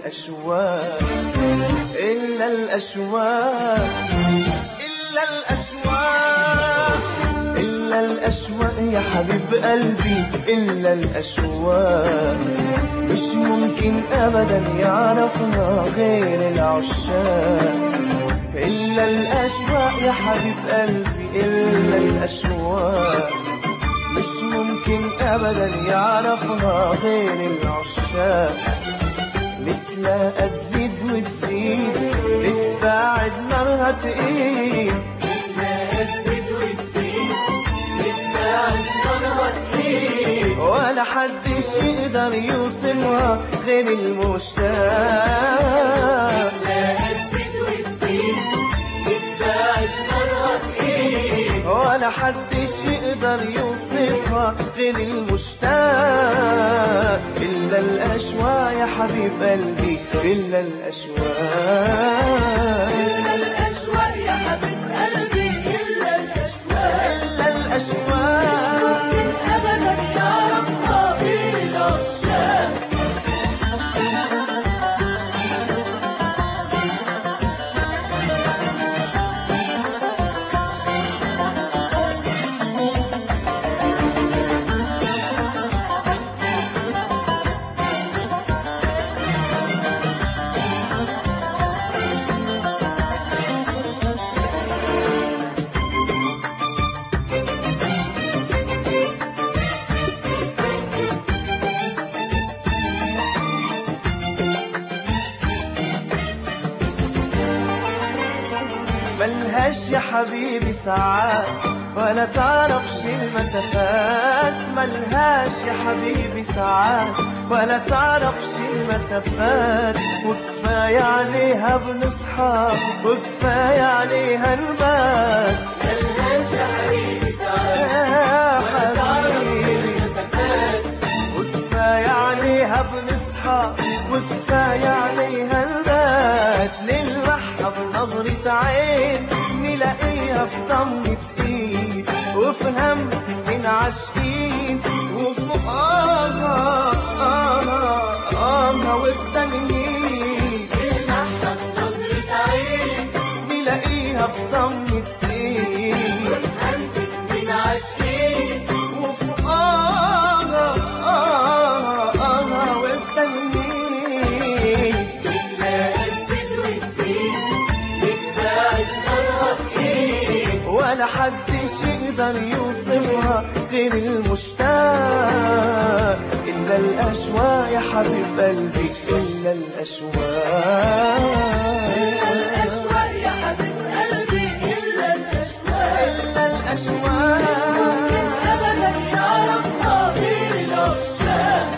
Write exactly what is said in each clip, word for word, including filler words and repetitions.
الأشواق إلا الأشواق إلا الأشواق إلا الأشواق يا حبيب قلبي إلا الأشواق مش ممكن أبدا يعرفنا غير العشاق إلا الأشواق يا حبيب قلبي إلا الأشواق مش ممكن أبدا يعرفنا غير العشاق نتلاقى تزيد وتزيد نتباعد نارها تقيل نتلاقى تزيد وتزيد نتباعد نارها تقيل ولا حدش يقدر يوصلها غير المشتاق نتلاقى تزيد وتزيد نتباعد نارها تقيل ولا حدش يقدر يوصفها غير المشتاق إلا الأشواق يا حبيب قلبي إلا الأشواق إلا الأشواق يا حبيب قلبي إلا الأشواق إلا الأشواق مش ممكن أبدا يعرفها غير العشاق ملهاش يا حبيبي ساعات ولا تعرفش المسافات ملهاش يا حبيبي ساعات ولا تعرفش المسافات وكفاية عليها بنصحى وكفاية عليها نبات ملهاش يا حبيبي ساعات يا ولا تعرفش حبيبي المسافات وكفاية عليها بنصحى وكفاية عليها نبات نلمحها بنظرة عين نلاقيها في ضمة ايد وفي همس من عاشقين وفي آها آها آها وفي تنهيد نلمحها بنظرة عين نلاقيها في ضمة ايد همسة من عاشقين وفي آها آها آها وفي تنهيد نتلاقى تزيد وتزيد نتباعد نارها تقيل ولا حدش يقدر يوصفها غير المشتاق إلا الأشواق يا حبيب قلبي إلا الأشواق إلا الأشواق يا حبيب قلبي إلا الأشواق إلا الأشواق ممكن أبدا يعرفها غير العشاق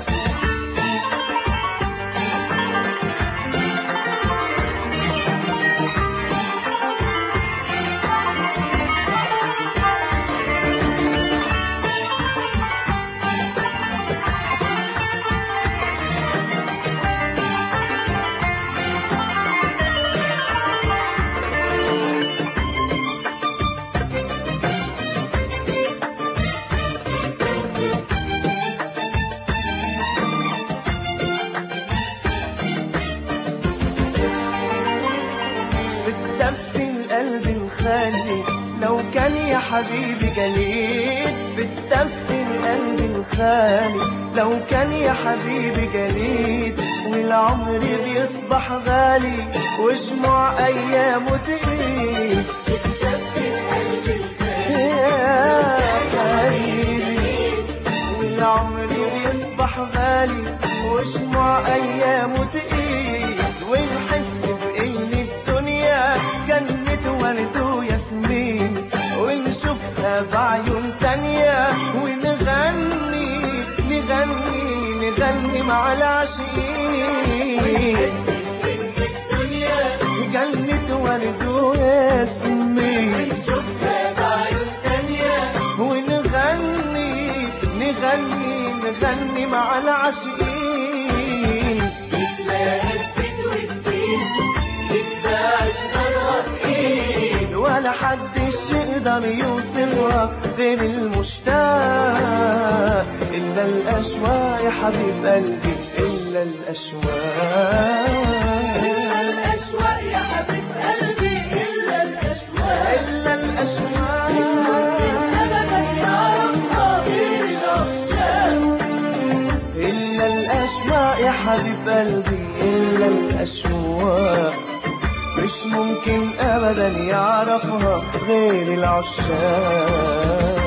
بتدفي القلب الخالي لو كان يا حبيبي جليد بتدفي القلب الخالي لو كان يا حبيبي جليد والعمر بيصبح غالي وجمع أيامه تقيل بتدفي القلب الخالي يا حبيبي والعمر بيصبح غالي وجمع أيامه تقيل ونحس بإن الدنيا جنة ورد وياسمين ونشوفها بعيون تانية ونغني نغني نغني مع العاشقين الدنيا جنة ورد وياسمين نشوفها بعيون تانية ونغني نغني نغني مع العاشقين نتلاقى تزيد وتزيد نتباعد نارها تقيل ولا حدش يقدر يوصلها غير المشتاق إلا الأشواق يا حبيب قلبي إلا إلا الأشواق. إلا الأشواق يا حبيب قلبي، إلا الأشواق، إلا الأشواق مش ممكن أبدا يعرفها غير العشاق. إلا الأشواق يا حبيب قلبي، إلا الأشواق مش ممكن أبدا يعرفها غير العشاق.